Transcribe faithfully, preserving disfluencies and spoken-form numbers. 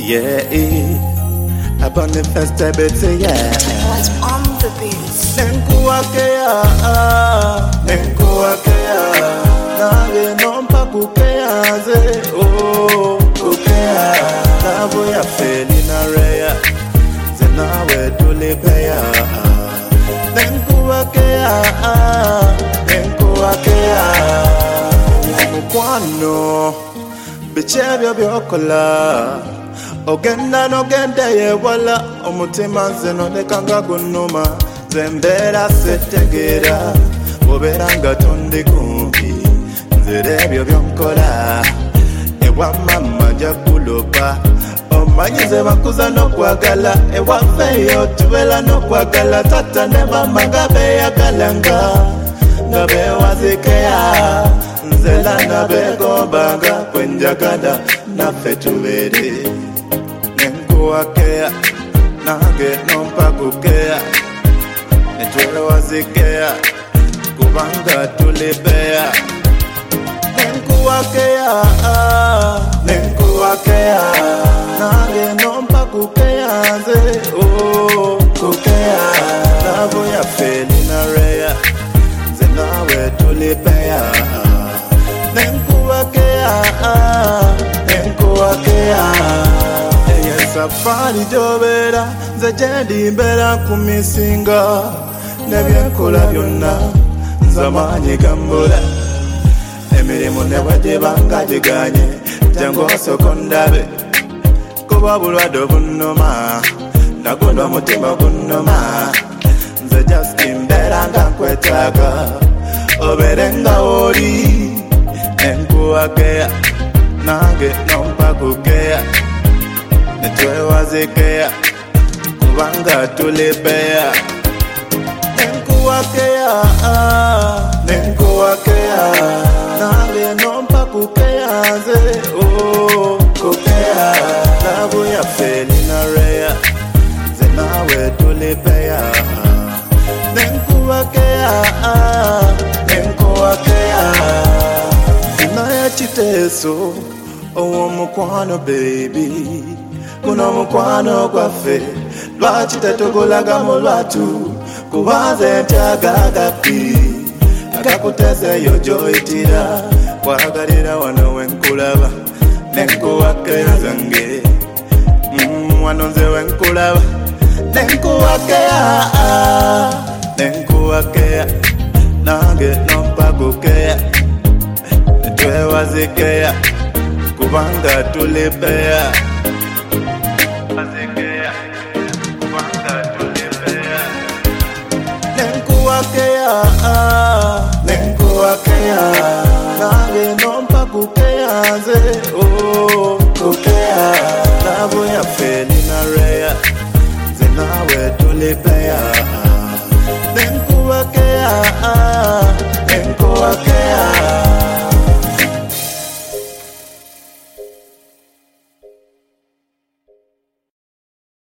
Yeah, upon the first bit, yeah. What's on the beats? Nenkuakea, nenkuakea, nage nompa kukea ze, oh, kukea. Navo ya feli na rea, zenawe tulipea. Nenkuakea, nenkuakea, mukwano, bichebyo byokola. Ogenda n'ogenda yewala omutima nze nolekanga gunnuma nze mbeera setegeera obeera nga tondi kumpi nzira ebyo byonkola ewa mama nja kulopa omanyi nze bakuza n'okwagala ewafeeyo tubeera n'okwagala tata ne mama nga beeyagalanga nga beewazikeya nze lana beegombanga kwenjagala naffe tubeere nenkuakea nange nompa kukea netwewazikeya kubanga tulipea nenkuakea nenkuakea nange nompa kukea nze oh kukea lavo ya feli na rea nze nawe tulipea nenkuakea nenkuakea safari jobera nze gyendi mbeera kumisinga nebyenkola byonna nze amaanyi gambula emirimu ne bwegibanga giganye jangu osoko ndabe kuba bulwadde obunnuma naguno omutima gunnuma nze just mbeera nga nkwetaaga obeere nga woli nenkuakea nange nompa kukea netwewazikeya kubanga tulipea nenkuakea nenkuakea nange nompa kukea nze oh kukea lavo ya feli na rea nze nawe tulipea nenkuakea nenkuakea naye kiteeso owomukwano baby kuno mukwano gwaffe lwaki tetugulagamu lwatu kubanze ntyagagapi agakutezeyo gyoyitira kwagalira wano wenkulaba nenkuwakea zange mm, wano nze wenkulaba nenkuwakea nenkuwakea nange nompa kukea netwewazikeya kubanga tulipea nenkuakea nenkuakea nange nompa kukea nze oh kukea lavo ya feli na rea nze nawe tulipea